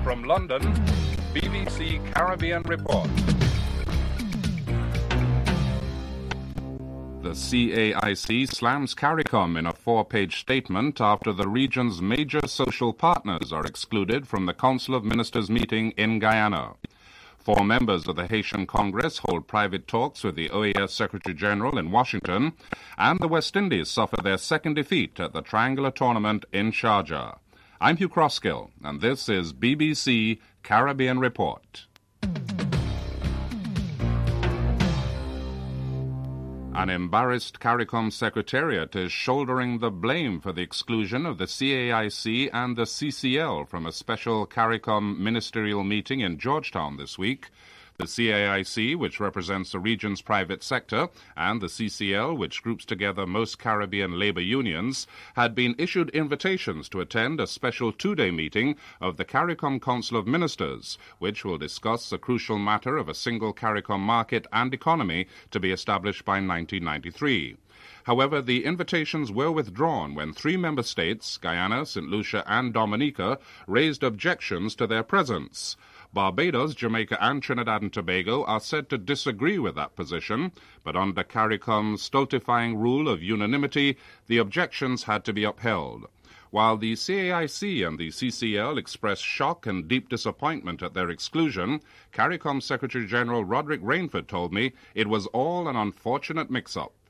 From London, BBC Caribbean Report. The CAIC slams CARICOM in a 4-page statement after the region's major social partners are excluded from the Council of Ministers meeting in Guyana. 4 members of the Haitian Congress hold private talks with the OAS Secretary-General in Washington, and the West Indies suffer their second defeat at the Triangular Tournament in Sharjah. I'm Hugh Crosskill, and this is BBC Caribbean Report. An embarrassed CARICOM Secretariat is shouldering the blame for the exclusion of the CAIC and the CCL from a special CARICOM ministerial meeting in Georgetown this week. The CAIC, which represents the region's private sector, and the CCL, which groups together most Caribbean labor unions, had been issued invitations to attend a special 2-day meeting of the CARICOM Council of Ministers, which will discuss the crucial matter of a single CARICOM market and economy to be established by 1993. However, the invitations were withdrawn when 3 member states, Guyana, St. Lucia, and Dominica, raised objections to their presence. Barbados, Jamaica, and Trinidad and Tobago are said to disagree with that position, but under CARICOM's stultifying rule of unanimity, the objections had to be upheld. While the CAIC and the CCL expressed shock and deep disappointment at their exclusion, CARICOM Secretary-General Roderick Rainford told me it was all an unfortunate mix-up.